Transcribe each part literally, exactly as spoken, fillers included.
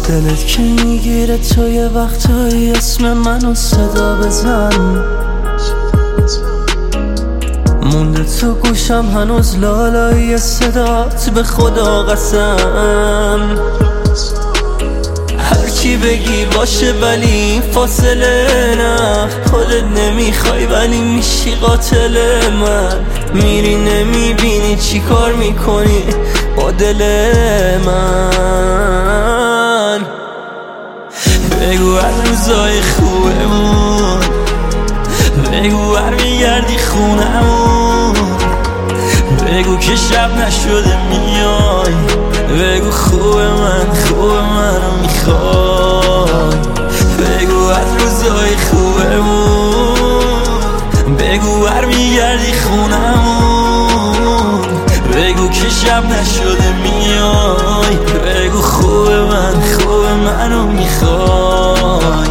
دلت که میگیره تو یه وقتایی اسم منو صدا بزن، مونده تو گوشم هنوز لالایی صدات، به خدا قسم هرچی بگی باشه ولی فاصله نه، خودت نمیخوای ولی میشی قاتل من، میری نمیبینی چی کار میکنی با دل من. بگو از روزای خوبمون، بگو برمیگردی خونمون، بگو که شب نشده میای، بگو خوب من خوب منو میخوای، بگو از روزای خوبمون، بگو برمیگردی خونمون، بگو که شب نشده میای، بگو خوب من خوب منو میخوای.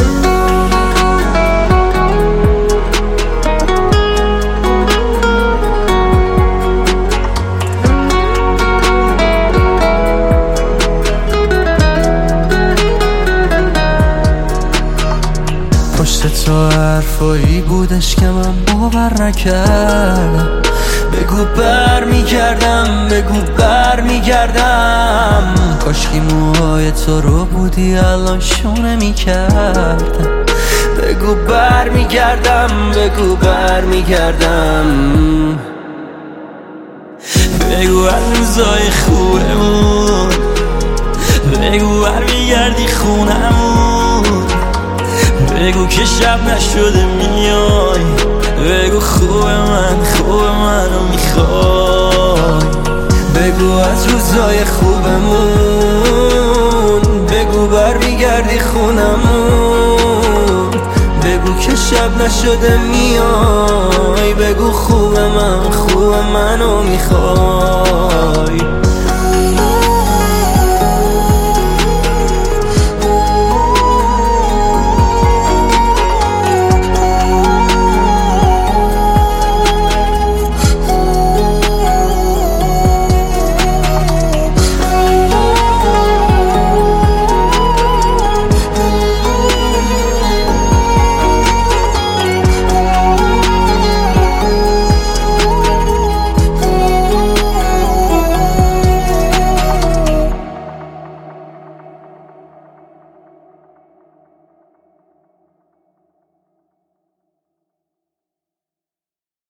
پشت تو حرفایی بودش که من باور نکردم، بگو بر میگردم بگو بر میگردم، کاشکی موهای تو رو بودی الان شونه میکردم، بگو بر میگردم بگو بر میگردم، بگو از روزای خوبمون، بگو بر میگردی خونمون، بگو که شب نشده میای، بگو خوب من خوب منو میخوای، بگو از روزای خوبمون، بگو برمیگردی خونمون، بگو که شب نشده میای، بگو خوب من خوب منو میخوای.